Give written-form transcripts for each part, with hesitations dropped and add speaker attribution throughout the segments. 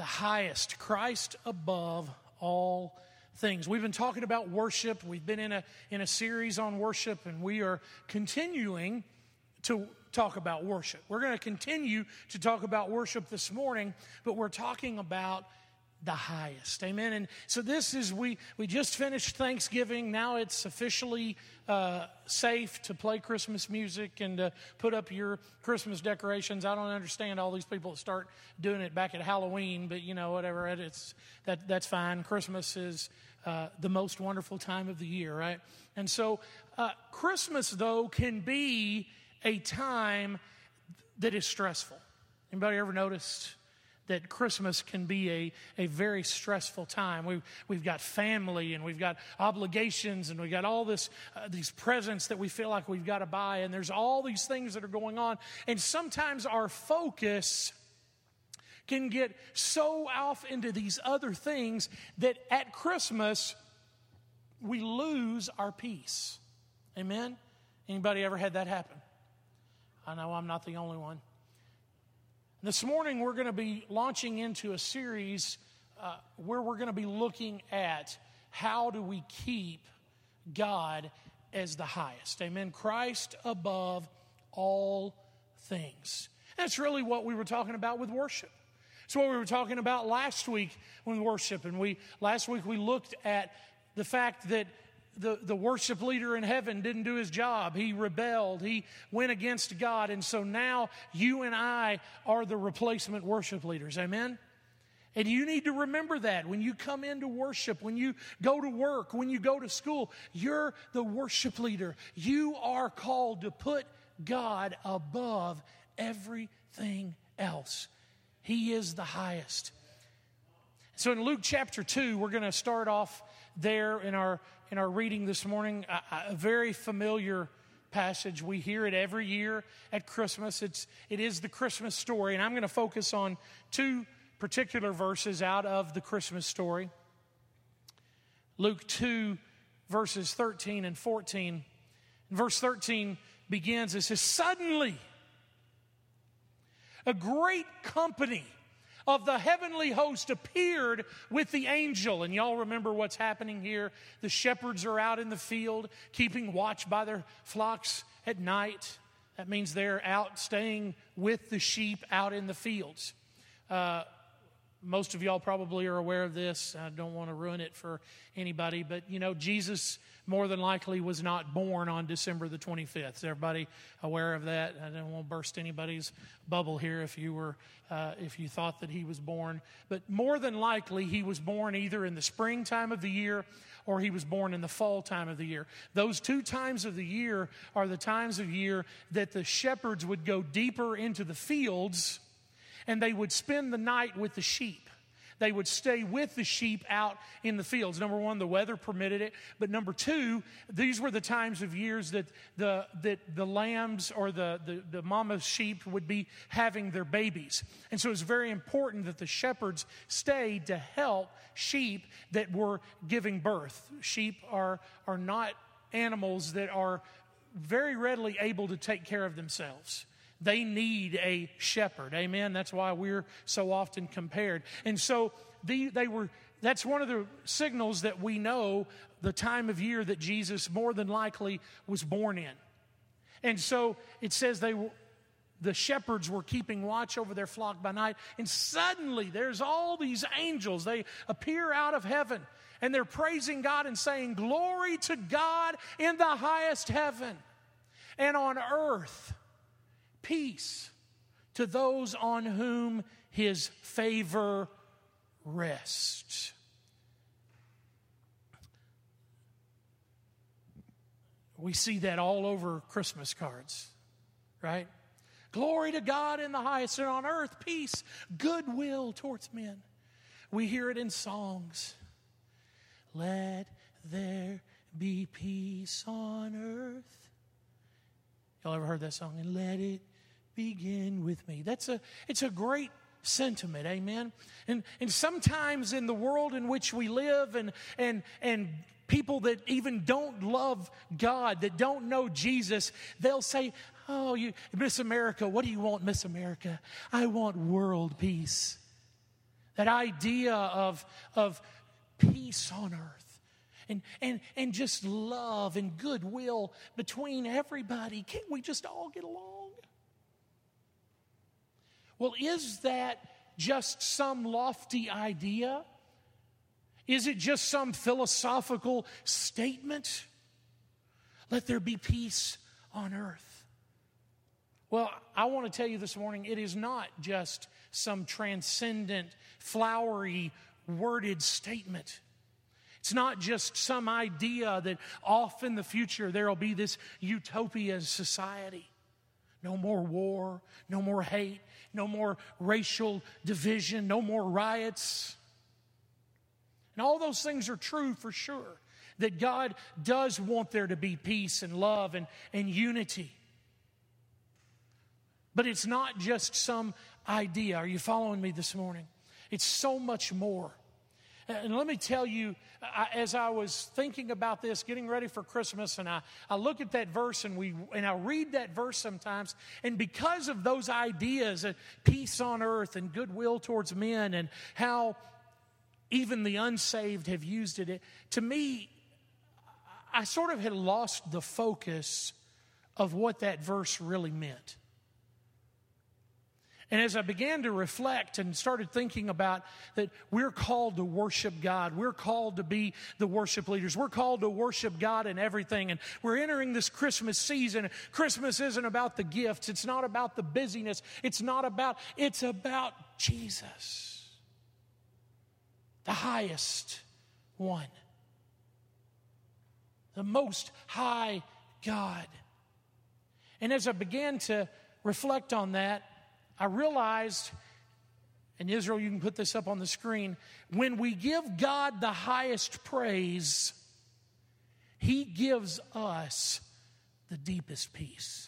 Speaker 1: the highest, Christ above all things. We've been talking about worship. We've been in a series on worship, and we are continuing to talk about worship. We're going to continue to talk about worship this morning, but we're talking about the highest. Amen. And so this is, we just finished Thanksgiving. Now it's officially safe to play Christmas music and to put up your Christmas decorations. I don't understand all these people that start doing it back at Halloween, but you know, whatever, that's fine. Christmas is the most wonderful time of the year, right? And so Christmas, though, can be a time that is stressful. Anybody ever noticed that Christmas can be a very stressful time? We've got family, and we've got obligations, and we've got all these presents that we feel like we've got to buy, and there's all these things that are going on. And sometimes our focus can get so off into these other things that at Christmas we lose our peace. Amen? Anybody ever had that happen? I know I'm not the only one. This morning, we're going to be launching into a series where we're going to be looking at how do we keep God as the highest. Amen. Christ above all things. That's really what we were talking about with worship. It's what we were talking about last week with worship. And last week we looked at the fact that the worship leader in heaven didn't do his job. He rebelled. He went against God. And so now you and I are the replacement worship leaders. Amen? And you need to remember that when you come into worship, when you go to work, when you go to school, you're the worship leader. You are called to put God above everything else. He is the highest. So in Luke chapter 2, we're going to start off there in our reading this morning, a very familiar passage. We hear it every year at Christmas. It is the Christmas story, and I'm going to focus on two particular verses out of the Christmas story. Luke 2, verses 13 and 14. And verse 13 begins, it says, "Suddenly, a great company of the heavenly host appeared with the angel." And y'all remember what's happening here. The shepherds are out in the field, keeping watch by their flocks at night. That means they're out staying with the sheep out in the fields. Most of y'all probably are aware of this. I don't want to ruin it for anybody, but you know, Jesus more than likely was not born on December the 25th. Is everybody aware of that? I don't want to burst anybody's bubble here if you thought that he was born. But more than likely, he was born either in the springtime of the year or he was born in the fall time of the year. Those two times of the year are the times of year that the shepherds would go deeper into the fields and they would spend the night with the sheep. They would stay with the sheep out in the fields. Number one, the weather permitted it. But number two, these were the times of years that the lambs or the mama sheep would be having their babies. And so it's very important that the shepherds stayed to help sheep that were giving birth. Sheep are not animals that are very readily able to take care of themselves. They need a shepherd. Amen. That's why we're so often compared. And so that's one of the signals that we know the time of year that Jesus more than likely was born in. And so it says the shepherds were keeping watch over their flock by night, and suddenly there's all these angels. They appear out of heaven, and they're praising God and saying, "Glory to God in the highest heaven, and on earth peace to those on whom his favor rests." We see that all over Christmas cards, right? Glory to God in the highest, and on earth peace, goodwill towards men. We hear it in songs. Let there be peace on earth. Y'all ever heard that song? And let it begin with me. It's a great sentiment, amen? And sometimes in the world in which we live and people that even don't love God, that don't know Jesus, they'll say, "Oh, Miss America, what do you want, Miss America? I want world peace." That idea of peace on earth and just love and goodwill between everybody. Can't we just all get along? Well, is that just some lofty idea? Is it just some philosophical statement? Let there be peace on earth. Well, I want to tell you this morning, it is not just some transcendent, flowery, worded statement. It's not just some idea that off in the future there will be this utopia society. No more war, no more hate, no more racial division, no more riots. And all those things are true for sure, that God does want there to be peace and love and unity. But it's not just some idea. Are you following me this morning? It's so much more. And let me tell you, as I was thinking about this, getting ready for Christmas, and I look at that verse and I read that verse sometimes, and because of those ideas of peace on earth and goodwill towards men and how even the unsaved have used it, to me, I sort of had lost the focus of what that verse really meant. And as I began to reflect and started thinking about that we're called to worship God. We're called to be the worship leaders. We're called to worship God in everything. And we're entering this Christmas season. Christmas isn't about the gifts. It's not about the busyness. It's about Jesus, the highest one, the most high God. And as I began to reflect on that, I realized, and Israel, you can put this up on the screen, when we give God the highest praise, He gives us the deepest peace.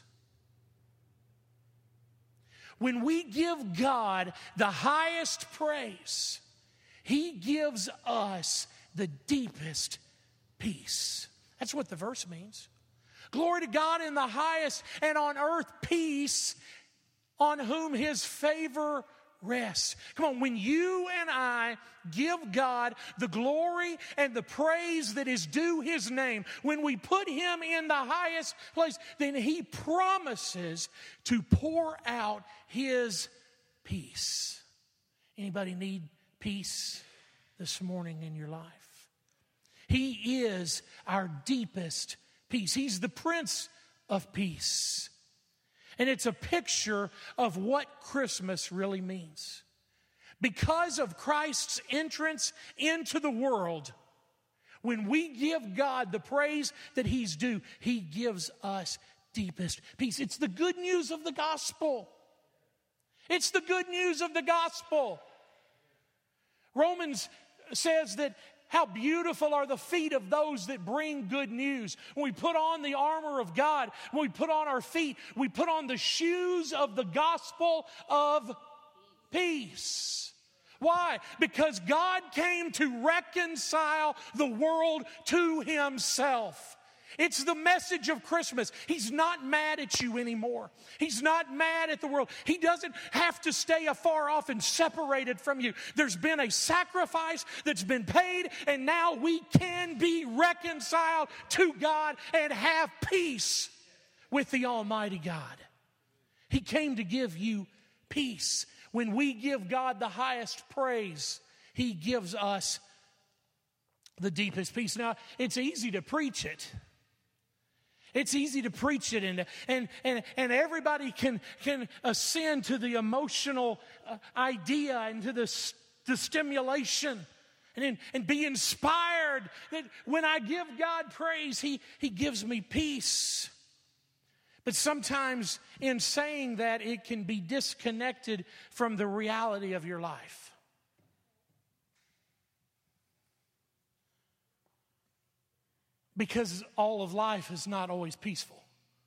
Speaker 1: When we give God the highest praise, He gives us the deepest peace. That's what the verse means. Glory to God in the highest, and on earth peace, on whom His favor rests. Come on, when you and I give God the glory and the praise that is due His name, when we put Him in the highest place, then He promises to pour out His peace. Anybody need peace this morning in your life? He is our deepest peace. He's the Prince of Peace. And it's a picture of what Christmas really means. Because of Christ's entrance into the world, when we give God the praise that He's due, He gives us deepest peace. It's the good news of the gospel. It's the good news of the gospel. Romans says that how beautiful are the feet of those that bring good news. When we put on the armor of God, when we put on our feet, we put on the shoes of the gospel of peace. Why? Because God came to reconcile the world to Himself. It's the message of Christmas. He's not mad at you anymore. He's not mad at the world. He doesn't have to stay afar off and separated from you. There's been a sacrifice that's been paid, and now we can be reconciled to God and have peace with the Almighty God. He came to give you peace. When we give God the highest praise, He gives us the deepest peace. Now, it's easy to preach it. It's easy to preach it, and everybody can ascend to the emotional idea and to the stimulation and be inspired that when I give God praise, He gives me peace. But sometimes in saying that, it can be disconnected from the reality of your life. Because all of life is not always peaceful.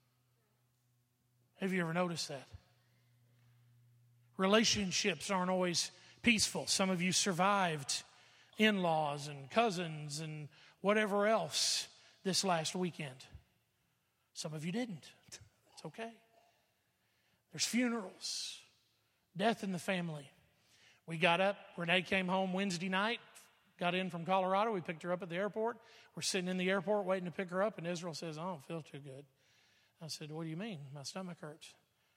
Speaker 1: Have you ever noticed that? Relationships aren't always peaceful. Some of you survived in-laws and cousins and whatever else this last weekend. Some of you didn't. It's okay. There's funerals, death in the family. We got up. Renee came home Wednesday night, got in from Colorado. We picked her up at the airport. We're sitting in the airport waiting to pick her up, and Israel says, I don't feel too good. I said, what do you mean? My stomach hurts.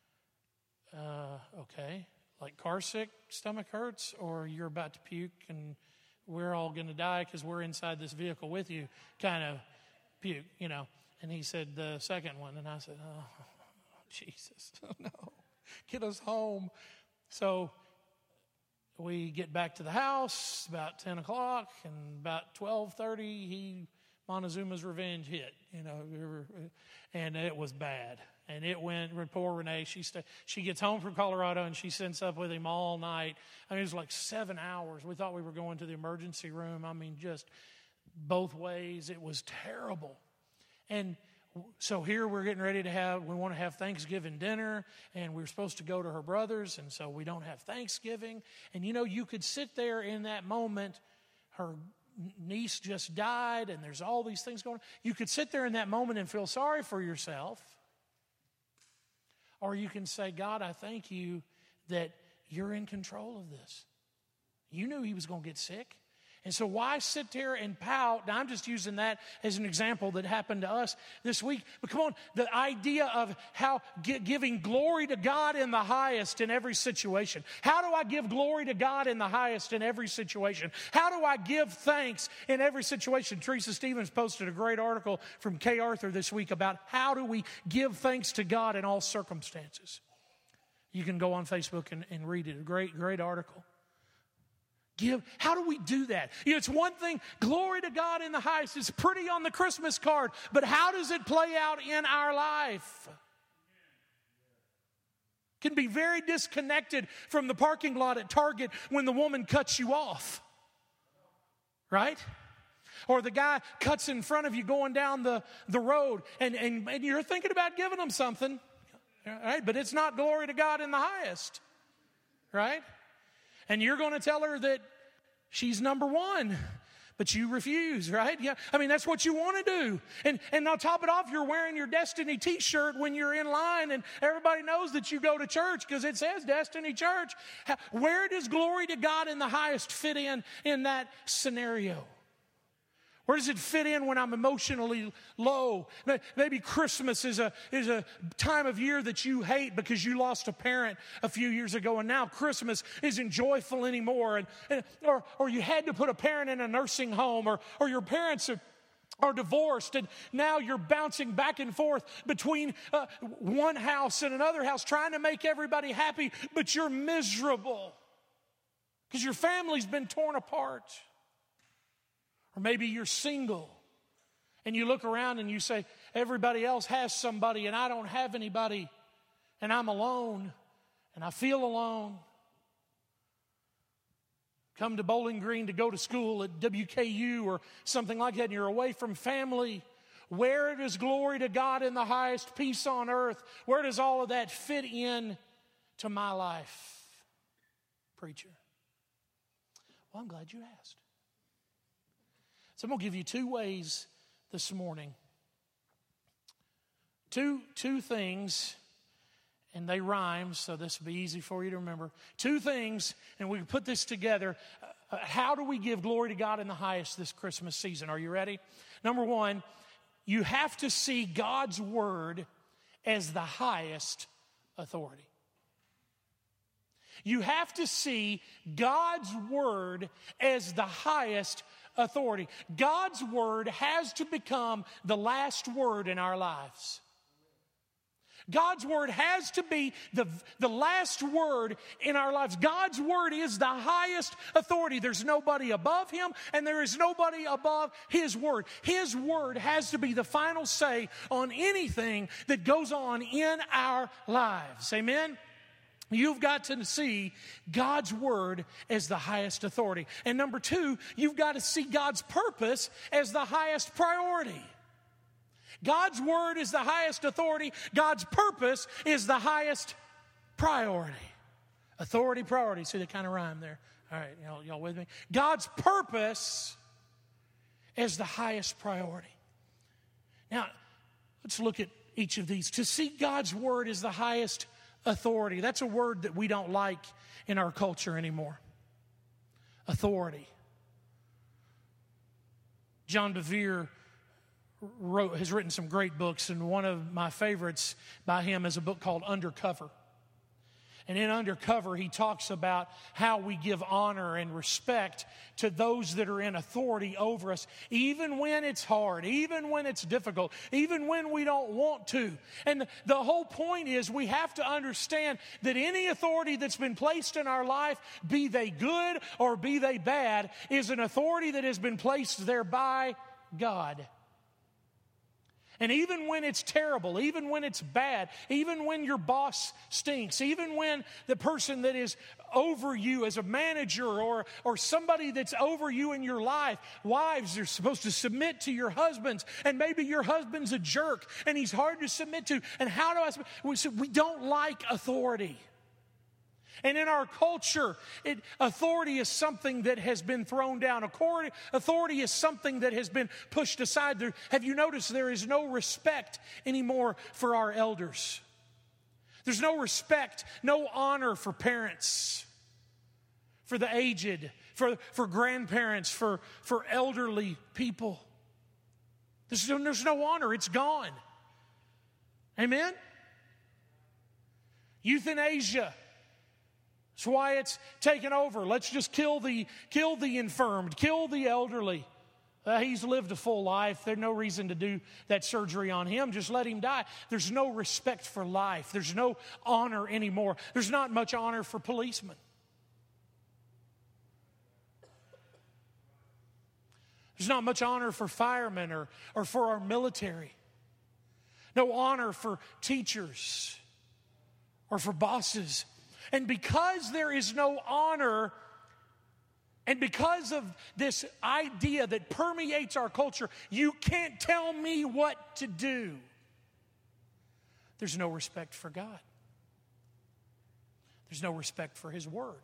Speaker 1: Okay. Like car sick, stomach hurts, or you're about to puke and we're all going to die because we're inside this vehicle with you, kind of puke, you know. And he said, the second one. And I said, oh, Jesus, no, get us home. So we get back to the house about 10 o'clock, and about 12:30, Montezuma's revenge hit, you know, and it was bad. And it went, poor Renee, she gets home from Colorado, and she sits up with him all night. I mean, it was like 7 hours. We thought we were going to the emergency room. I mean, just both ways. It was terrible. And so here we're getting ready we want to have Thanksgiving dinner, and we're supposed to go to her brother's, and so we don't have Thanksgiving. And, you know, you could sit there in that moment. Her niece just died, and there's all these things going on. You could sit there in that moment and feel sorry for yourself. Or you can say, God, I thank you that you're in control of this. You knew he was going to get sick. And so why sit there and pout? Now, I'm just using that as an example that happened to us this week. But come on, the idea of how giving glory to God in the highest in every situation. How do I give glory to God in the highest in every situation? How do I give thanks in every situation? Teresa Stevens posted a great article from Kay Arthur this week about how do we give thanks to God in all circumstances. You can go on Facebook and read it. A great article. How do we do that? You know, it's one thing, glory to God in the highest. It's pretty on the Christmas card, but how does it play out in our life? It can be very disconnected from the parking lot at Target when the woman cuts you off, right? Or the guy cuts in front of you going down the road, and you're thinking about giving them something, right? But it's not glory to God in the highest, right? And you're going to tell her that she's number one, but you refuse, right? Yeah, I mean, that's what you want to do. And I'll top it off, you're wearing your Destiny t-shirt when you're in line, and everybody knows that you go to church because it says Destiny Church. Where does glory to God in the highest fit in that scenario? Where does it fit in when I'm emotionally low? Maybe Christmas is a time of year that you hate because you lost a parent a few years ago, and now Christmas isn't joyful anymore. Or you had to put a parent in a nursing home, or your parents are divorced, and now you're bouncing back and forth between one house and another house trying to make everybody happy, but you're miserable because your family's been torn apart. Or maybe you're single and you look around and you say, everybody else has somebody and I don't have anybody, and I'm alone and I feel alone. Come to Bowling Green to go to school at WKU or something like that, and you're away from family. Where does glory to God in the highest, peace on earth, where does all of that fit in to my life, preacher? Well, I'm glad you asked. So I'm going to give you two ways this morning. Two things, and they rhyme, so this will be easy for you to remember. Two things, and we can put this together. How do we give glory to God in the highest this Christmas season? Are you ready? Number one, you have to see God's word as the highest authority. You have to see God's word as the highest authority. God's word has to become the last word in our lives. God's word has to be the last word in our lives. God's word is the highest authority. There's nobody above him, and there is nobody above his word. His word has to be the final say on anything that goes on in our lives. Amen? You've got to see God's word as the highest authority. And number two, you've got to see God's purpose as the highest priority. God's word is the highest authority. God's purpose is the highest priority. Authority, priority. See, they kind of rhyme there. All right, y'all with me? God's purpose as the highest priority. Now, let's look at each of these. To see God's word as the highest authority. That's a word that we don't like in our culture anymore. authority. John Bevere has written some great books, and one of my favorites by him is a book called Undercover. And in Undercover, he talks about how we give honor and respect to those that are in authority over us, even when it's hard, even when it's difficult, even when we don't want to. And the whole point is we have to understand that any authority that's been placed in our life, be they good or be they bad, is an authority that has been placed there by God. And even when it's terrible, even when it's bad, even when your boss stinks, even when the person that is over you as a manager or somebody that's over you in your life, wives are supposed to submit to your husbands, and maybe your husband's a jerk and he's hard to submit to. And how do I submit? We don't like authority. And in our culture, authority is something that has been thrown down. Authority is something that has been pushed aside. Have you noticed there is no respect anymore for our elders? There's no respect, no honor for parents, for the aged, for grandparents, for elderly people. There's no honor. It's gone. Amen? Euthanasia. That's why it's taken over. Let's just kill the infirmed, kill the elderly. He's lived a full life. There's no reason to do that surgery on him. Just let him die. There's no respect for life. There's no honor anymore. There's not much honor for policemen. There's not much honor for firemen or for our military. No honor for teachers or for bosses. And because there is no honor, and because of this idea that permeates our culture, you can't tell me what to do, there's no respect for God. There's no respect for His Word.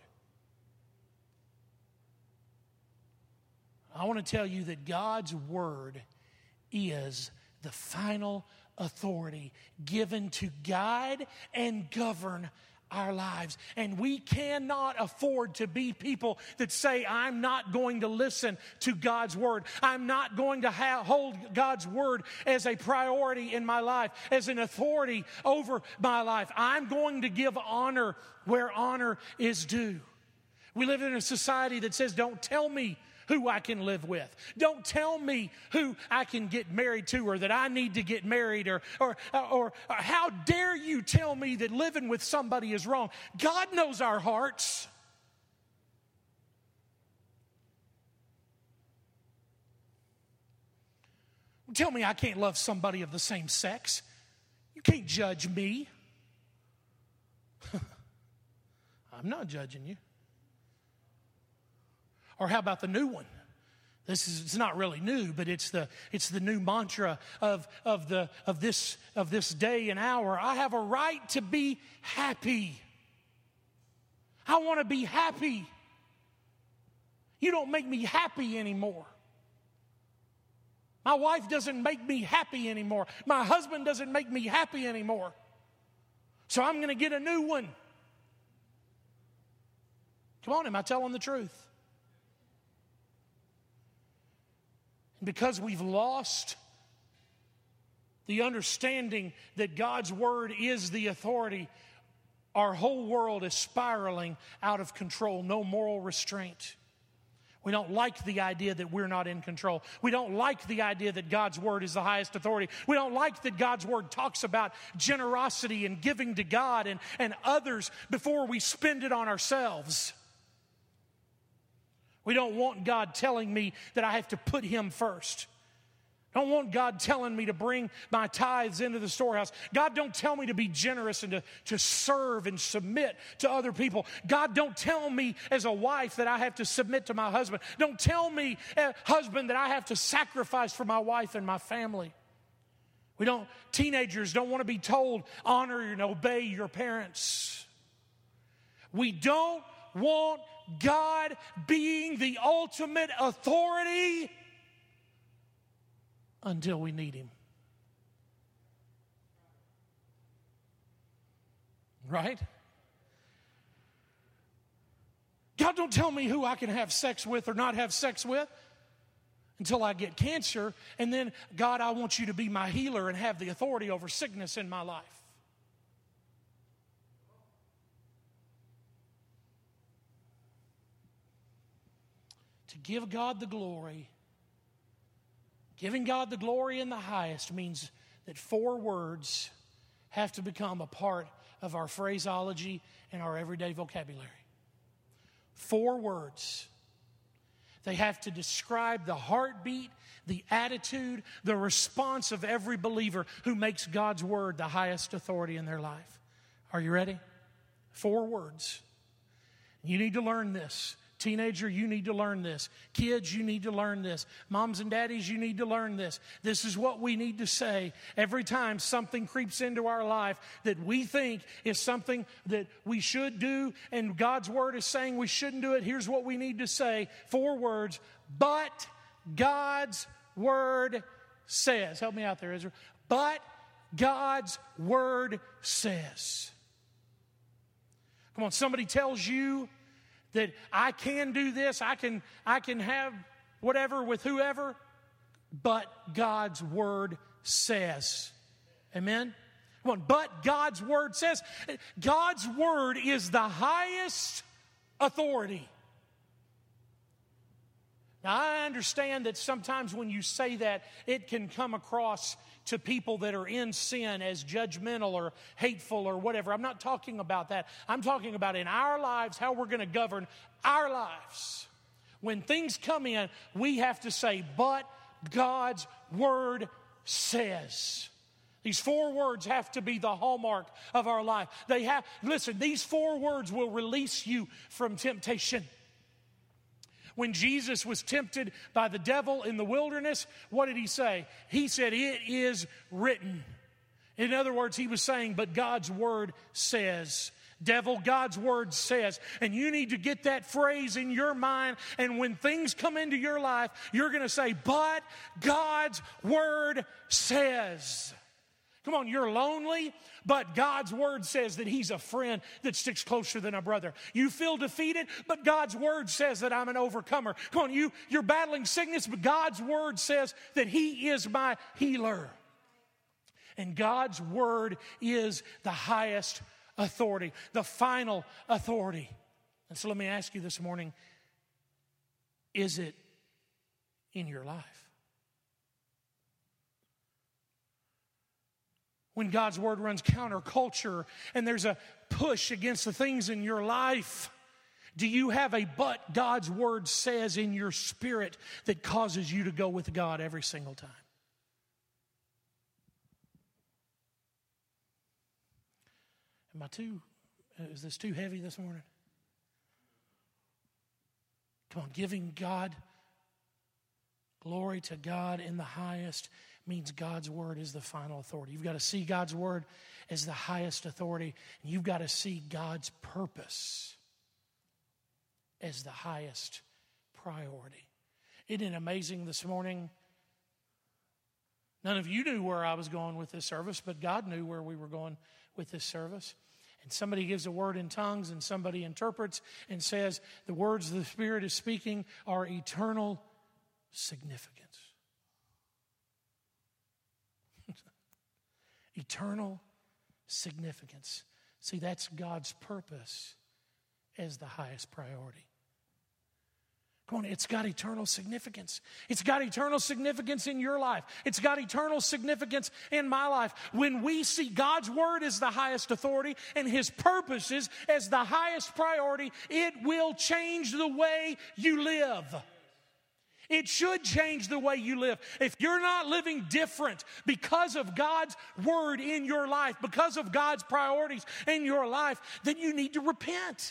Speaker 1: I want to tell you that God's Word is the final authority given to guide and govern our lives. And we cannot afford to be people that say, I'm not going to listen to God's Word. I'm not going to hold God's Word as a priority in my life, as an authority over my life. I'm going to give honor where honor is due. We live in a society that says, don't tell me who I can live with. Don't tell me who I can get married to, or that I need to get married, or how dare you tell me that living with somebody is wrong. God knows our hearts. Tell me I can't love somebody of the same sex. You can't judge me. I'm not judging you. Or how about the new one? It's not really new, but it's the new mantra of this day and hour. I have a right to be happy. I want to be happy. You don't make me happy anymore. My wife doesn't make me happy anymore. My husband doesn't make me happy anymore. So I'm going to get a new one. Come on, am I telling the truth? Because we've lost the understanding that God's Word is the authority, our whole world is spiraling out of control, no moral restraint. We don't like the idea that we're not in control. We don't like the idea that God's Word is the highest authority. We don't like that God's Word talks about generosity and giving to God and others before we spend it on ourselves. We don't want God telling me that I have to put Him first. I don't want God telling me to bring my tithes into the storehouse. God, don't tell me to be generous and to serve and submit to other people. God, don't tell me as a wife that I have to submit to my husband. Don't tell me, husband, that I have to sacrifice for my wife and my family. Teenagers don't want to be told, honor and obey your parents. We don't want God being the ultimate authority until we need Him. Right? God, don't tell me who I can have sex with or not have sex with until I get cancer. And then, God, I want you to be my healer and have the authority over sickness in my life. To give God the glory, giving God the glory in the highest means that 4 words have to become a part of our phraseology and our everyday vocabulary. 4 words. They have to describe the heartbeat, the attitude, the response of every believer who makes God's word the highest authority in their life. Are you ready? 4 words. You need to learn this. Teenager, you need to learn this. Kids, you need to learn this. Moms and daddies, you need to learn this. This is what we need to say every time something creeps into our life that we think is something that we should do and God's word is saying we shouldn't do it. Here's what we need to say. 4 words. But God's word says. Help me out there, Israel. But God's word says. Come on, somebody tells you that I can do this, I can have whatever with whoever, but God's word says. Amen? Come on, but God's word says. God's word is the highest authority. Now, I understand that sometimes when you say that, it can come across to people that are in sin as judgmental or hateful or whatever. I'm not talking about that. I'm talking about in our lives, how we're going to govern our lives. When things come in, we have to say, but God's word says. These 4 words have to be the hallmark of our life. Listen, these 4 words will release you from temptation. When Jesus was tempted by the devil in the wilderness, what did he say? He said, it is written. In other words, he was saying, but God's word says. Devil, God's word says. And you need to get that phrase in your mind. And when things come into your life, you're going to say, but God's word says. Come on, you're lonely, but God's word says that he's a friend that sticks closer than a brother. You feel defeated, but God's word says that I'm an overcomer. Come on, you're battling sickness, but God's word says that he is my healer. And God's word is the highest authority, the final authority. And so let me ask you this morning, is it in your life? When God's word runs counterculture and there's a push against the things in your life, do you have a but God's word says in your spirit that causes you to go with God every single time? Is this too heavy this morning? Come on, giving God glory to God in the highest means God's word is the final authority. You've got to see God's word as the highest authority. And you've got to see God's purpose as the highest priority. Isn't it amazing this morning? None of you knew where I was going with this service, but God knew where we were going with this service. And somebody gives a word in tongues and somebody interprets and says the words the Spirit is speaking are eternal significance. Eternal significance. See, that's God's purpose as the highest priority. Come on, it's got eternal significance. It's got eternal significance in your life. It's got eternal significance in my life. When we see God's word as the highest authority and his purposes as the highest priority, it will change the way you live. It should change the way you live. If you're not living different because of God's word in your life, because of God's priorities in your life, then you need to repent.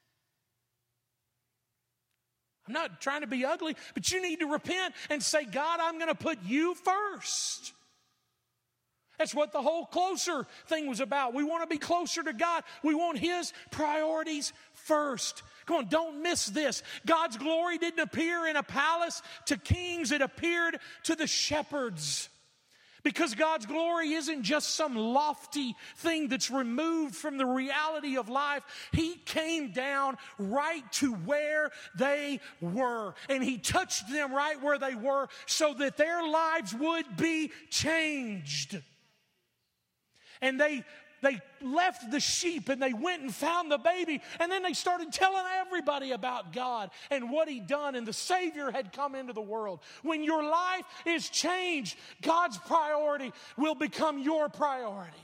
Speaker 1: I'm not trying to be ugly, but you need to repent and say, God, I'm going to put you first. That's what the whole closer thing was about. We want to be closer to God. We want his priorities first. Come on, don't miss this. God's glory didn't appear in a palace to kings. It appeared to the shepherds. Because God's glory isn't just some lofty thing that's removed from the reality of life. He came down right to where they were. And He touched them right where they were so that their lives would be changed. And they left the sheep and they went and found the baby, and then they started telling everybody about God and what He'd done, and the Savior had come into the world. When your life is changed, God's priority will become your priority.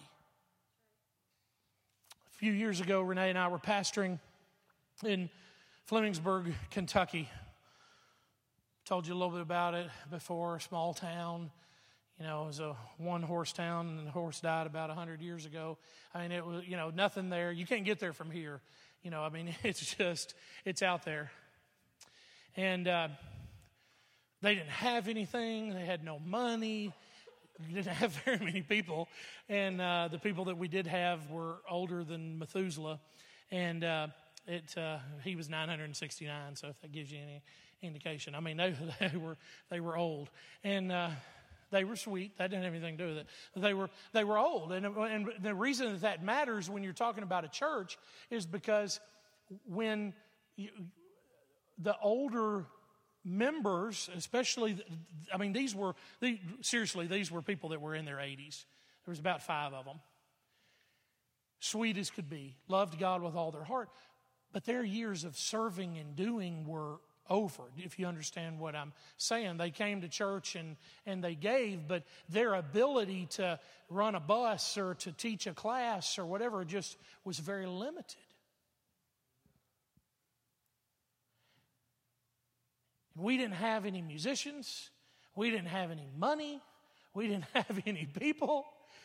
Speaker 1: A few years ago, Renee and I were pastoring in Flemingsburg, Kentucky. Told you a little bit about it before, a small town. You know, it was a one-horse town, and the horse died about 100 years ago. I mean, it was, nothing there. You can't get there from here. It's out there. And they didn't have anything. They had no money. We didn't have very many people. And the people that we did have were older than Methuselah. And he was 969, so if that gives you any indication. I mean, they were old. And they were sweet. That didn't have anything to do with it. They were old. And the reason that matters when you're talking about a church is because when the older members, especially, these were people that were in their 80s. There was about 5 of them. Sweet as could be. Loved God with all their heart. But their years of serving and doing were over, if you understand what I'm saying. They came to church and they gave, but their ability to run a bus or to teach a class or whatever just was very limited. We didn't have any musicians. We didn't have any money. We didn't have any people.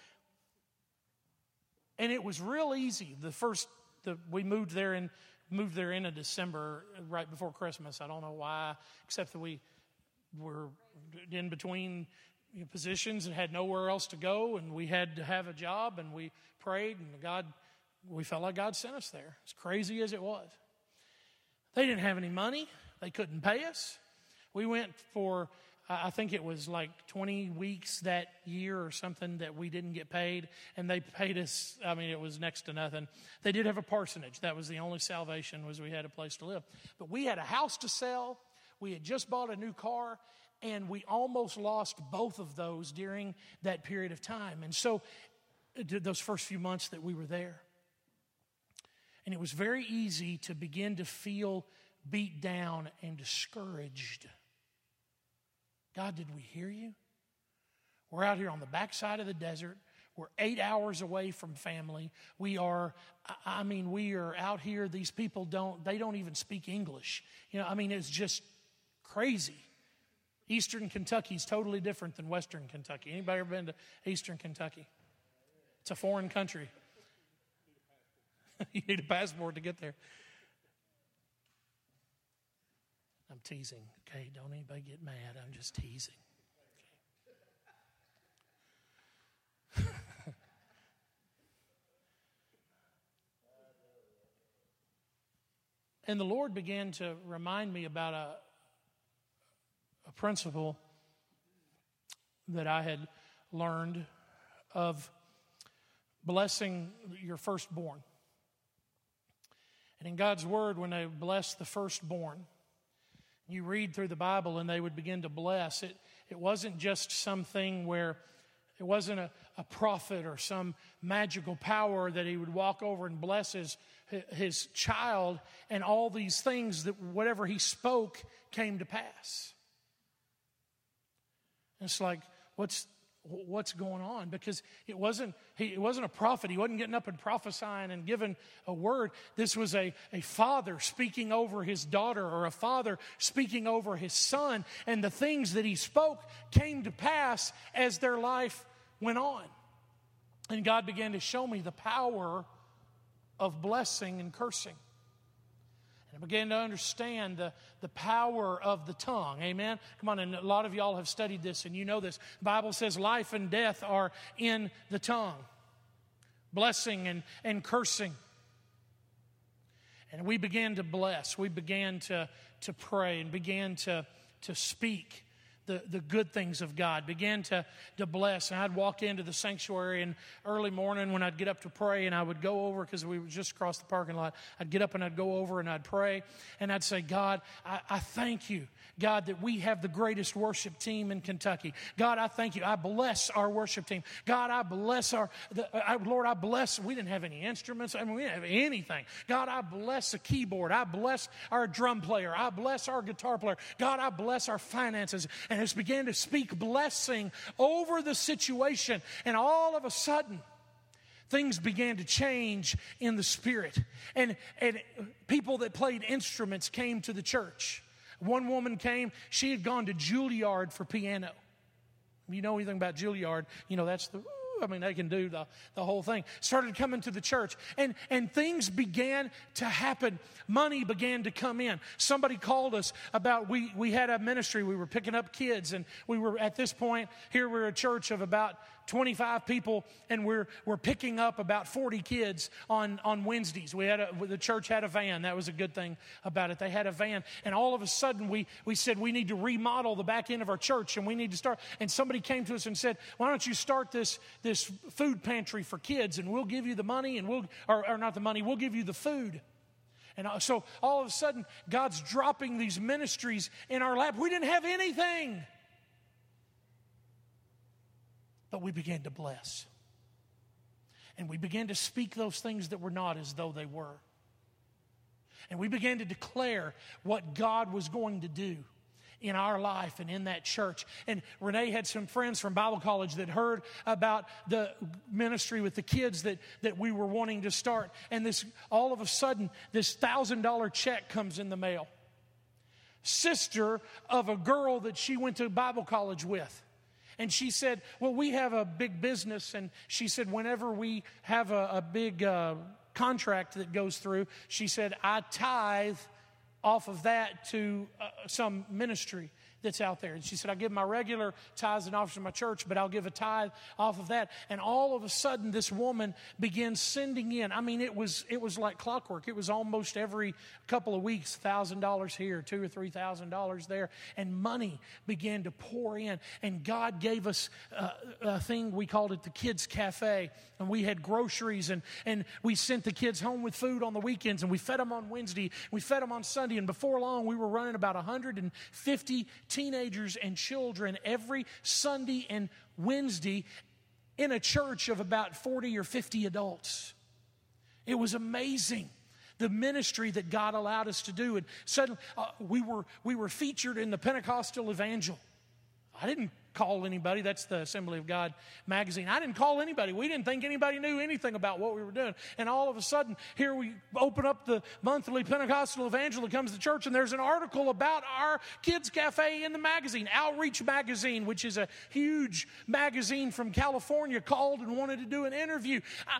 Speaker 1: And it was real easy. We moved there in December, right before Christmas. I don't know why, except that we were in between positions and had nowhere else to go, and we had to have a job, and we prayed, and we felt like God sent us there, as crazy as it was. They didn't have any money. They couldn't pay us. We went for, I think it was like 20 weeks that year or something that we didn't get paid, and they paid us, it was next to nothing. They did have a parsonage. That was the only salvation, was we had a place to live. But we had a house to sell. We had just bought a new car, and we almost lost both of those during that period of time. And so, those first few months that we were there. And it was very easy to begin to feel beat down and discouraged. God, did we hear you? We're out here on the backside of the desert. We're 8 hours away from family. We are out here. These people don't even speak English. It's just crazy. Eastern Kentucky is totally different than Western Kentucky. Anybody ever been to Eastern Kentucky? It's a foreign country. You need a passport to get there. I'm teasing, okay? Don't anybody get mad. I'm just teasing. Okay. And the Lord began to remind me about a principle that I had learned of blessing your firstborn. And in God's Word, when they bless the firstborn, you read through the Bible and they would begin to bless. It wasn't just something where it wasn't a prophet or some magical power that he would walk over and bless his child, and all these things that whatever he spoke came to pass. And it's like, what's going on? Because it wasn't a prophet. He wasn't getting up and prophesying and giving a word. This was a father speaking over his daughter, or a father speaking over his son. And the things that he spoke came to pass as their life went on. And God began to show me the power of blessing and cursing. And I began to understand the power of the tongue. Amen? Come on, and a lot of y'all have studied this and you know this. The Bible says life and death are in the tongue. Blessing and cursing. And we began to bless. We began to pray and began to speak the good things of God, began to bless. And I'd walk into the sanctuary and early morning when I'd get up to pray, and I would go over, because we were just across the parking lot, I'd get up and I'd go over and I'd pray, and I'd say, God, I thank you, God, that we have the greatest worship team in Kentucky. God, I thank you. I bless our worship team. God, I bless Lord, I bless, we didn't have any instruments. I mean, we didn't have anything. God, I bless the keyboard. I bless our drum player. I bless our guitar player. God, I bless our finances. And just began to speak blessing over the situation. And all of a sudden, things began to change in the spirit. And people that played instruments came to the church. One woman came, she had gone to Juilliard for piano. If you know anything about Juilliard, you know that's they can do the whole thing. Started coming to the church, and things began to happen. Money began to come in. Somebody called us about, we had a ministry. We were picking up kids, and we were, at this point, here we're a church of about 25 people, and we're picking up about 40 kids on Wednesdays. The church had a van. That was a good thing about it. They had a van, and all of a sudden we said we need to remodel the back end of our church, and we need to start. And somebody came to us and said, "Why don't you start this food pantry for kids, and we'll give you the money, and we'll not the money, we'll give you the food." And so all of a sudden, God's dropping these ministries in our lap. We didn't have anything. But we began to bless. And we began to speak those things that were not as though they were. And we began to declare what God was going to do in our life and in that church. And Renee had some friends from Bible college that heard about the ministry with the kids that we were wanting to start. And all of a sudden, this $1,000 check comes in the mail. Sister of a girl that she went to Bible college with. And she said, well, we have a big business. And she said, whenever we have a big contract that goes through, she said, I tithe off of that to some ministry that's out there. And she said, I give my regular tithes and offerings to my church, but I'll give a tithe off of that. And all of a sudden, this woman began sending in. I mean, it was like clockwork. It was almost every couple of weeks, $1,000 here, $2,000 or $3,000 there. And money began to pour in. And God gave us a thing, we called it the Kids Cafe. And we had groceries, and we sent the kids home with food on the weekends, and we fed them on Wednesday, we fed them on Sunday, and before long we were running about 150 teenagers and children every Sunday and Wednesday in a church of about 40 or 50 adults. It was amazing, the ministry that God allowed us to do. And suddenly we were featured in the Pentecostal Evangel. I didn't call anybody. That's the Assembly of God magazine. I didn't call anybody. We didn't think anybody knew anything about what we were doing. And all of a sudden, here we open up the monthly Pentecostal Evangel that comes to church, and there's an article about our Kids Cafe in the magazine. Outreach Magazine, which is a huge magazine from California, called and wanted to do an interview.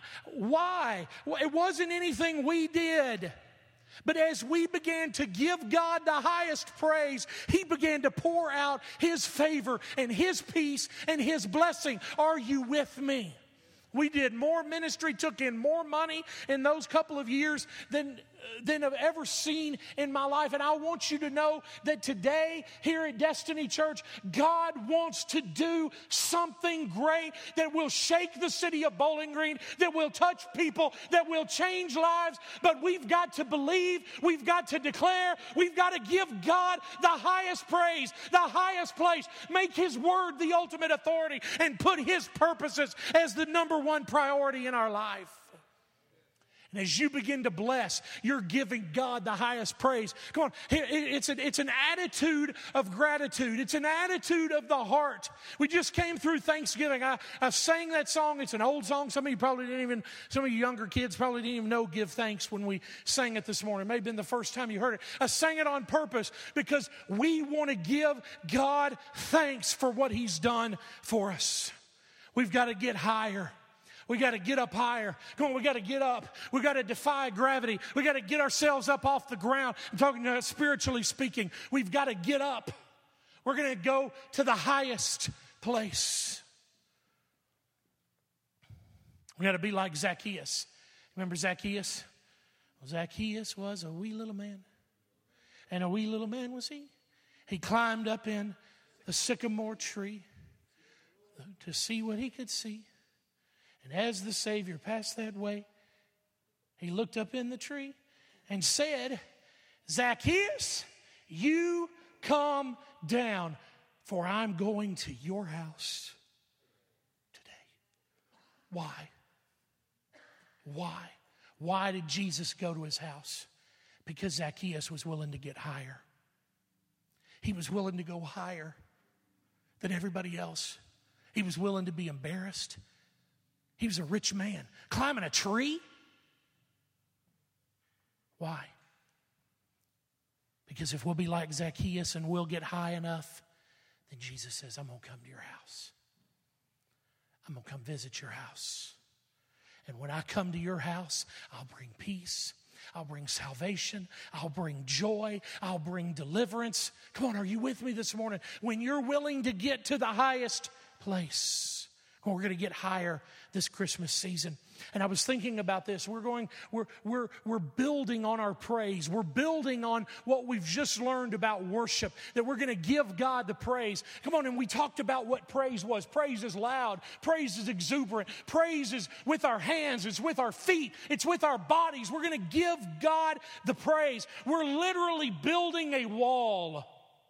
Speaker 1: Why? It wasn't anything we did. But as we began to give God the highest praise, He began to pour out His favor and His peace and His blessing. Are you with me? We did more ministry, took in more money in those couple of years than I've ever seen in my life. And I want you to know that today here at Destiny Church, God wants to do something great that will shake the city of Bowling Green, that will touch people, that will change lives. But we've got to believe, we've got to declare, we've got to give God the highest praise, the highest place, make His word the ultimate authority, and put His purposes as the number one priority in our life. And as you begin to bless, you're giving God the highest praise. Come on, it's an attitude of gratitude. It's an attitude of the heart. We just came through Thanksgiving. I sang that song. It's an old song. Some of you younger kids probably didn't even know Give Thanks when we sang it this morning. It may have been the first time you heard it. I sang it on purpose because we want to give God thanks for what He's done for us. We've got to get higher. We got to get up higher. Come on, we got to get up. We got to defy gravity. We got to get ourselves up off the ground. I'm talking spiritually speaking. We've got to get up. We're going to go to the highest place. We got to be like Zacchaeus. Remember Zacchaeus? Well, Zacchaeus was a wee little man. And a wee little man was he. He climbed up in the sycamore tree to see what he could see. And as the Savior passed that way, he looked up in the tree and said, Zacchaeus, you come down, for I'm going to your house today. Why? Why? Why did Jesus go to his house? Because Zacchaeus was willing to get higher. He was willing to go higher than everybody else. He was willing to be embarrassed. He was a rich man. Climbing a tree? Why? Because if we'll be like Zacchaeus and we'll get high enough, then Jesus says, I'm going to come to your house. I'm going to come visit your house. And when I come to your house, I'll bring peace. I'll bring salvation. I'll bring joy. I'll bring deliverance. Come on, are you with me this morning? When you're willing to get to the highest place, we're going to get higher this Christmas season. And I was thinking about this. We're building on our praise. We're building on what we've just learned about worship, that we're going to give God the praise. Come on, and we talked about what praise was. Praise is loud. Praise is exuberant. Praise is with our hands. It's with our feet. It's with our bodies. We're going to give God the praise. We're literally building a wall.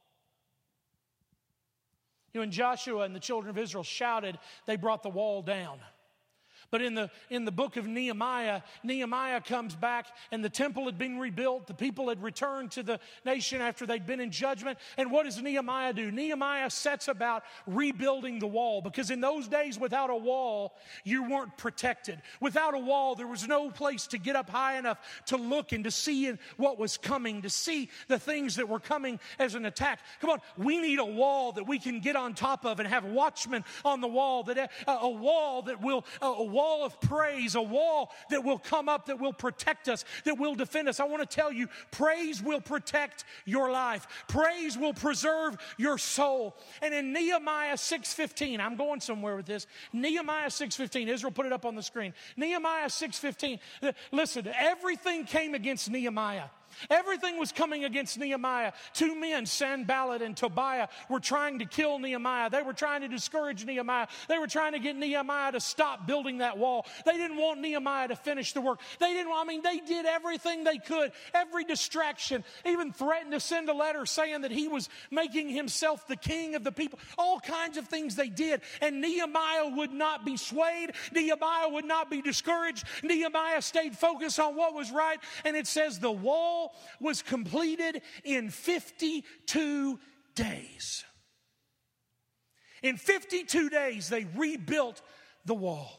Speaker 1: You know, when Joshua and the children of Israel shouted, they brought the wall down. But in the book of Nehemiah, Nehemiah comes back and the temple had been rebuilt. The people had returned to the nation after they'd been in judgment. And what does Nehemiah do? Nehemiah sets about rebuilding the wall, because in those days without a wall, you weren't protected. Without a wall, there was no place to get up high enough to look and to see what was coming, to see the things that were coming as an attack. Come on, we need a wall that we can get on top of and have watchmen on the wall, that a wall that will wall of praise, a wall that will come up, that will protect us, that will defend us. I want to tell you, praise will protect your life. Praise will preserve your soul. And in Nehemiah 6:15, I'm going somewhere with this. Nehemiah 6:15, Israel put it up on the screen. Nehemiah 6:15, listen, everything came against Nehemiah. Everything was coming against Nehemiah. Two men, Sanballat and Tobiah, were trying to kill Nehemiah. They were trying to discourage Nehemiah. They were trying to get Nehemiah to stop building that wall. They didn't want Nehemiah to finish the work. They did everything they could, every distraction, even threatened to send a letter saying that he was making himself the king of the people. All kinds of things they did. And Nehemiah would not be swayed. Nehemiah would not be discouraged. Nehemiah stayed focused on what was right. And it says the wall was completed in 52 days. In 52 days, they rebuilt the wall.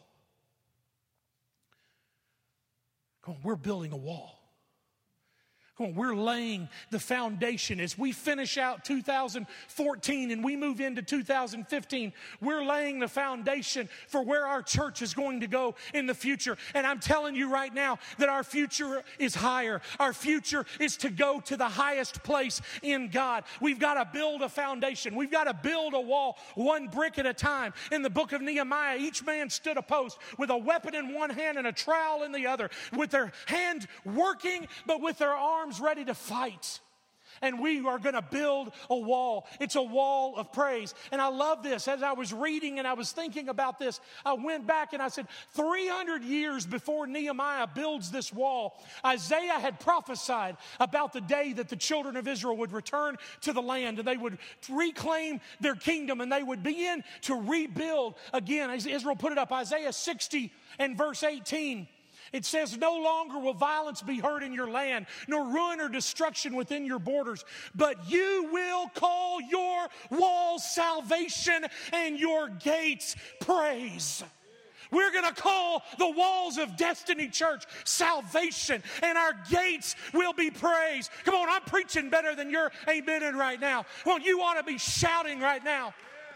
Speaker 1: Come on, we're building a wall. Come on, we're laying the foundation. As we finish out 2014 and we move into 2015, we're laying the foundation for where our church is going to go in the future. And I'm telling you right now that our future is higher. Our future is to go to the highest place in God. We've got to build a foundation. We've got to build a wall, one brick at a time. In the book of Nehemiah, each man stood a post with a weapon in one hand and a trowel in the other, with their hand working, but with their arms ready to fight. And we are going to build a wall. It's a wall of praise. And I love this. As I was reading and I was thinking about this, I went back and I said, 300 years before Nehemiah builds this wall, Isaiah had prophesied about the day that the children of Israel would return to the land and they would reclaim their kingdom and they would begin to rebuild again. As Israel put it up, Isaiah 60 and verse 18. It says, no longer will violence be heard in your land, nor ruin or destruction within your borders, but you will call your walls salvation and your gates praise. We're going to call the walls of Destiny Church salvation, and our gates will be praise. Come on, I'm preaching better than you're amening right now. Well, you ought to be shouting right now.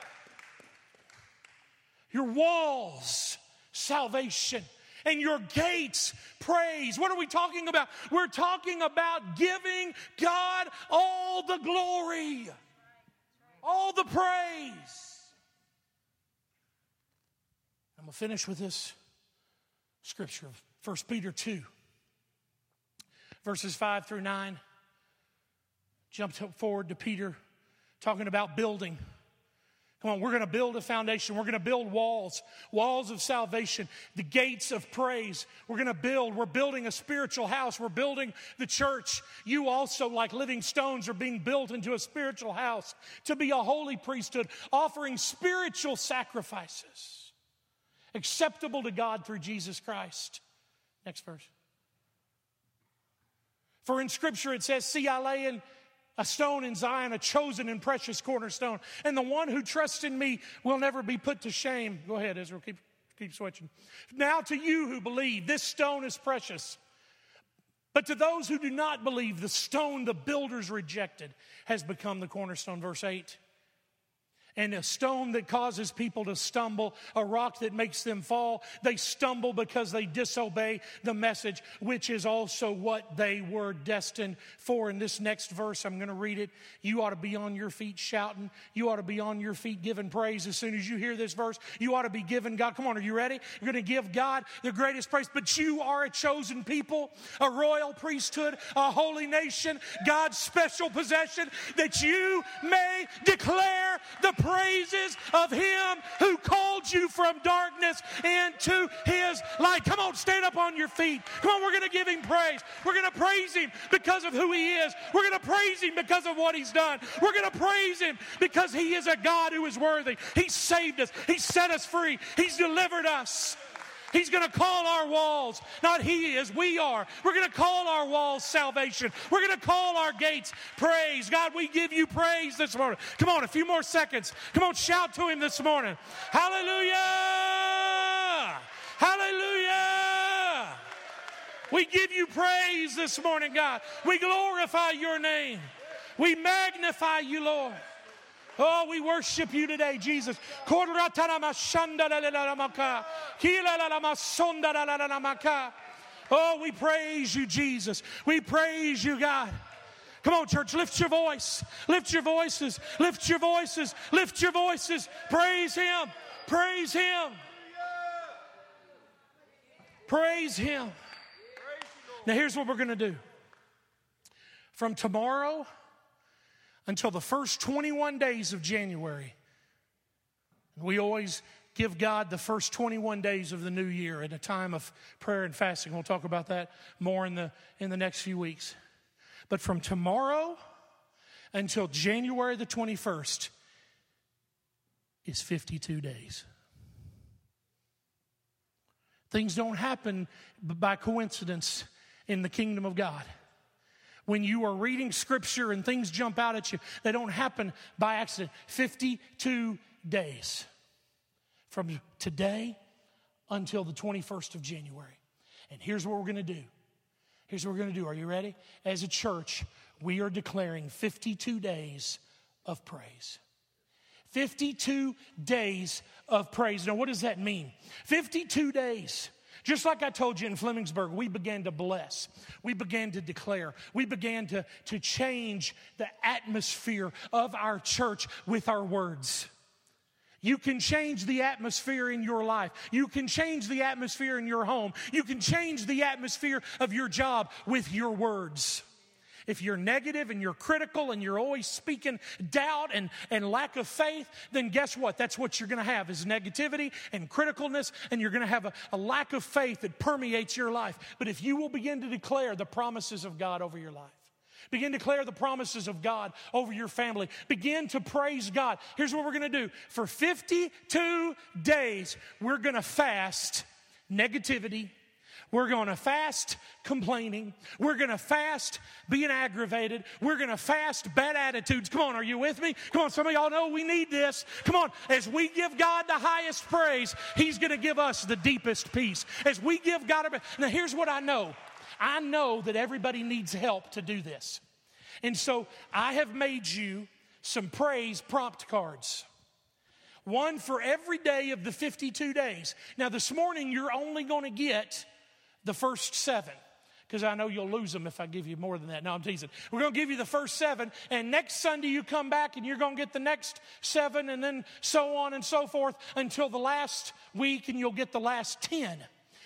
Speaker 1: Your walls, salvation. And your gates, praise. What are we talking about? We're talking about giving God all the glory, all the praise. I'm going to finish with this scripture, 1 Peter 2, verses 5 through 9. Jumped forward to Peter talking about building. Come on, we're going to build a foundation. We're going to build walls of salvation, the gates of praise. We're building a spiritual house. We're building the church. You also, like living stones, are being built into a spiritual house to be a holy priesthood, offering spiritual sacrifices acceptable to God through Jesus Christ. Next verse. For in Scripture it says, see, I lay in a stone in Zion, a chosen and precious cornerstone. And the one who trusts in me will never be put to shame. Go ahead, Israel. Keep switching. Now to you who believe, this stone is precious. But to those who do not believe, the stone the builders rejected has become the cornerstone. Verse 8. And a stone that causes people to stumble, a rock that makes them fall. They stumble because they disobey the message, which is also what they were destined for. In this next verse, I'm going to read it. You ought to be on your feet shouting. You ought to be on your feet giving praise. As soon as you hear this verse, you ought to be giving God. Come on, are you ready? You're going to give God the greatest praise. But you are a chosen people, a royal priesthood, a holy nation, God's special possession, that you may declare the praises of Him who called you from darkness into His light. Come on, stand up on your feet. Come on, we're going to give Him praise. We're going to praise Him because of who He is. We're going to praise Him because of what He's done. We're going to praise Him because He is a God who is worthy. He saved us. He set us free. He's delivered us. He's going to call our walls, not He is, we are. We're going to call our walls salvation. We're going to call our gates praise. God, we give you praise this morning. Come on, a few more seconds. Come on, shout to Him this morning. Hallelujah! Hallelujah! We give you praise this morning, God. We glorify your name. We magnify you, Lord. Oh, we worship you today, Jesus. Oh, we praise you, Jesus. We praise you, God. Come on, church, lift your voice. Lift your voices. Lift your voices. Lift your voices. Praise Him. Praise Him. Praise Him. Now, here's what we're going to do. From tomorrow until the first 21 days of January. We always give God the first 21 days of the new year at a time of prayer and fasting. We'll talk about that more in the next few weeks. But from tomorrow until January the 21st is 52 days. Things don't happen by coincidence in the kingdom of God. When you are reading Scripture and things jump out at you, they don't happen by accident. 52 days from today until the 21st of January. And here's what we're going to do. Here's what we're going to do. Are you ready? As a church, we are declaring 52 days of praise. 52 days of praise. Now, what does that mean? 52 days. Just like I told you in Flemingsburg, we began to bless. We began to declare. We began to change the atmosphere of our church with our words. You can change the atmosphere in your life. You can change the atmosphere in your home. You can change the atmosphere of your job with your words. If you're negative and you're critical and you're always speaking doubt and lack of faith, then guess what? That's what you're going to have is negativity and criticalness, and you're going to have a lack of faith that permeates your life. But if you will begin to declare the promises of God over your life, begin to declare the promises of God over your family, begin to praise God. Here's what we're going to do. For 52 days, we're going to fast negativity. We're going to fast complaining. We're going to fast being aggravated. We're going to fast bad attitudes. Come on, are you with me? Come on, some of y'all know we need this. Come on, as we give God the highest praise, He's going to give us the deepest peace. As we give God now here's what I know. I know that everybody needs help to do this. And so I have made you some praise prompt cards. One for every day of the 52 days. Now this morning you're only going to get the first 7, because I know you'll lose them if I give you more than that. No, I'm teasing. We're going to give you the first 7, and next Sunday you come back and you're going to get the next 7, and then so on and so forth until the last week, and you'll get the last 10.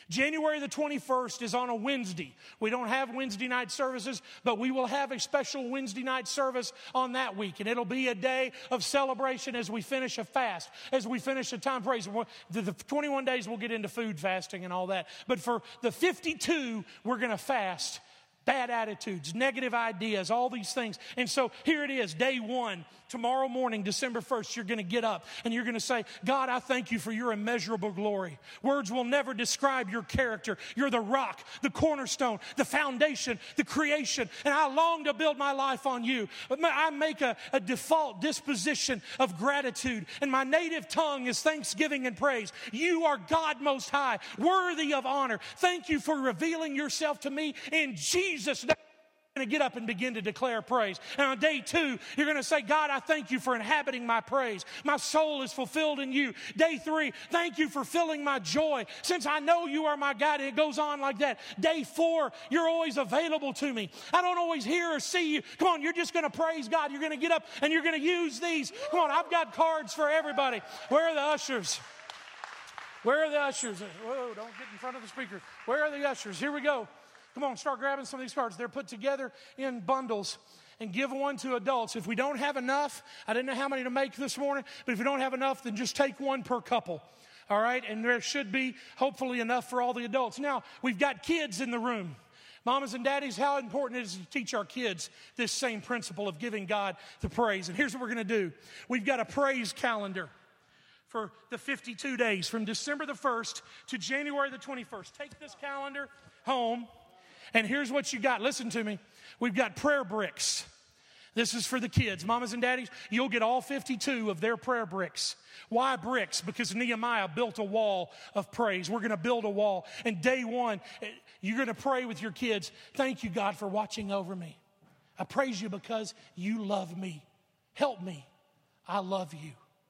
Speaker 1: January the 21st is on a Wednesday. We don't have Wednesday night services, but we will have a special Wednesday night service on that week. And it'll be a day of celebration as we finish a fast, as we finish a time of praise. The 21 days we'll get into food fasting and all that. But for the 52, we're going to fast. Bad attitudes, negative ideas, all these things. And so here it is, day one. Tomorrow morning, December 1st, you're going to get up and you're going to say, God, I thank you for your immeasurable glory. Words will never describe your character. You're the rock, the cornerstone, the foundation, the creation. And I long to build my life on you. I make a default disposition of gratitude. And my native tongue is thanksgiving and praise. You are God Most High, worthy of honor. Thank you for revealing yourself to me in Jesus' name. You're going to get up and begin to declare praise. And on day two, you're going to say, God, I thank you for inhabiting my praise. My soul is fulfilled in you. Day three, thank you for filling my joy. Since I know you are my God, and it goes on like that. Day four, you're always available to me. I don't always hear or see you. Come on, you're just going to praise God. You're going to get up and you're going to use these. Come on, I've got cards for everybody. Where are the ushers? Where are the ushers? Whoa, don't get in front of the speaker. Where are the ushers? Here we go. Come on, start grabbing some of these cards. They're put together in bundles, and give one to adults. If we don't have enough, I didn't know how many to make this morning, but if we don't have enough, then just take one per couple. All right? And there should be hopefully enough for all the adults. Now, we've got kids in the room. Mamas and daddies, how important it is to teach our kids this same principle of giving God the praise. And here's what we're going to do. We've got a praise calendar for the 52 days from December the 1st to January the 21st. Take this calendar home. And here's what you got. Listen to me. We've got prayer bricks. This is for the kids. Mamas and daddies, you'll get all 52 of their prayer bricks. Why bricks? Because Nehemiah built a wall of praise. We're going to build a wall. And day one, you're going to pray with your kids. Thank you, God, for watching over me. I praise you because you love me. Help me. I love you.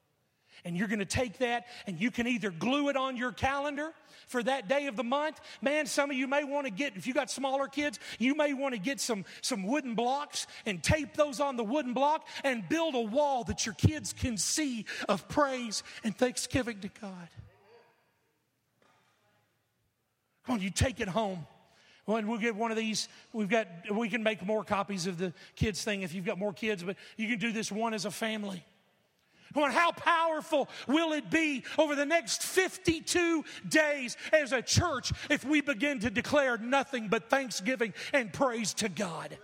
Speaker 1: And you're going to take that and you can either glue it on your calendar for that day of the month. Man, some of you may want to get, if you got smaller kids, you may want to get some wooden blocks and tape those on the wooden block and build a wall that your kids can see of praise and thanksgiving to God. Come on, you take it home. Well, we'll get one of these. We can make more copies of the kids thing if you've got more kids, but you can do this one as a family. Come on, how powerful will it be over the next 52 days as a church if we begin to declare nothing but thanksgiving and praise to God?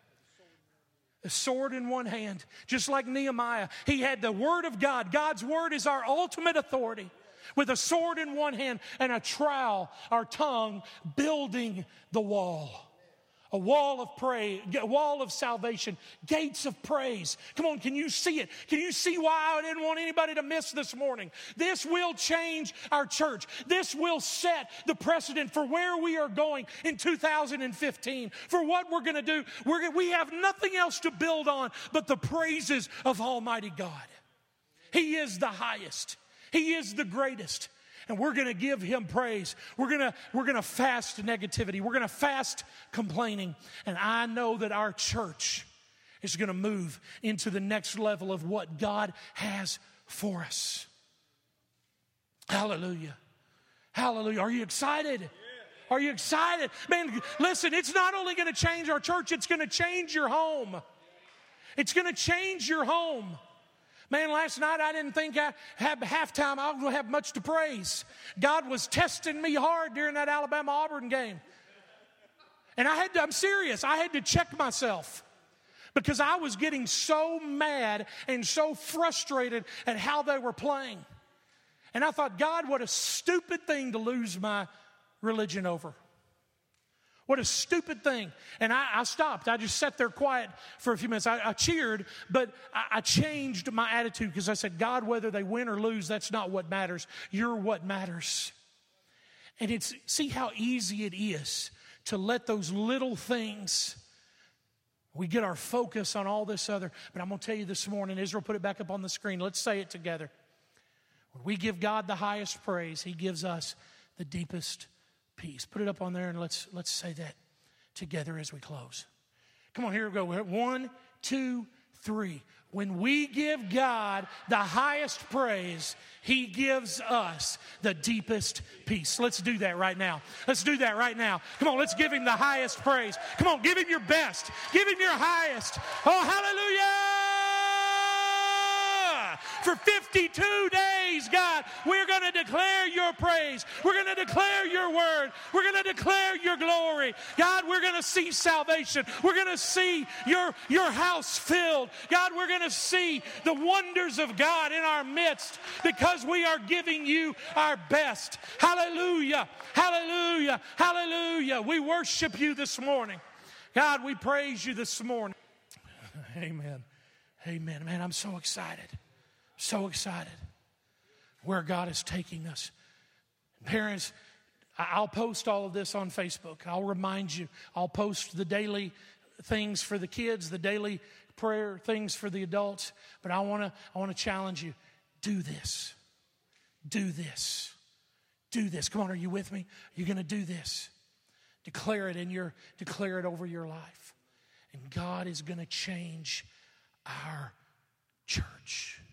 Speaker 1: A sword in one hand, just like Nehemiah. He had the word of God. God's word is our ultimate authority. With a sword in one hand and a trowel, our tongue, building the wall. A wall of praise, a wall of salvation, gates of praise. Come on, can you see it? Can you see why I didn't want anybody to miss this morning? This will change our church. This will set the precedent for where we are going in 2015, for what we're going to do. We have nothing else to build on but the praises of Almighty God. He is the highest. He is the greatest. And we're going to give him praise. We're going to fast negativity. We're going to fast complaining. And I know that our church is going to move into the next level of what God has for us. Hallelujah. Hallelujah. Are you excited? Are you excited? Man, listen, it's not only going to change our church, it's going to change your home. It's going to change your home. Man, last night I didn't think I had halftime I was going to have much to praise. God was testing me hard during that Alabama-Auburn game. And I'm serious, I had to check myself because I was getting so mad and so frustrated at how they were playing. And I thought, God, what a stupid thing to lose my religion over. What a stupid thing. And I stopped. I just sat there quiet for a few minutes. I cheered, but I changed my attitude because I said, God, whether they win or lose, that's not what matters. You're what matters. And see how easy it is to let those little things, we get our focus on all this other. But I'm going to tell you this morning, Israel, put it back up on the screen. Let's say it together. When we give God the highest praise, he gives us the deepest peace. Put it up on there and let's say that together as we close. Come on, here we go. 1, 2, 3. When we give God the highest praise, He gives us the deepest peace. Let's do that right now. Let's do that right now. Come on, let's give Him the highest praise. Come on, give Him your best. Give Him your highest. Oh, hallelujah! For 52 days, God, we're going to declare your praise. We're going to declare your word. We're going to declare your glory. God, we're going to see salvation. We're going to see your house filled. God, we're going to see the wonders of God in our midst because we are giving you our best. Hallelujah, hallelujah, hallelujah. We worship you this morning. God, we praise you this morning. Amen. Amen. Man, I'm so excited. So excited where God is taking us. Parents, I'll post all of this on Facebook. I'll remind you. I'll post the daily things for the kids, the daily prayer things for the adults. But I want to challenge you. Do this. Do this. Do this. Come on, are you with me? You're going to do this. Declare it over your life. And God is going to change our church.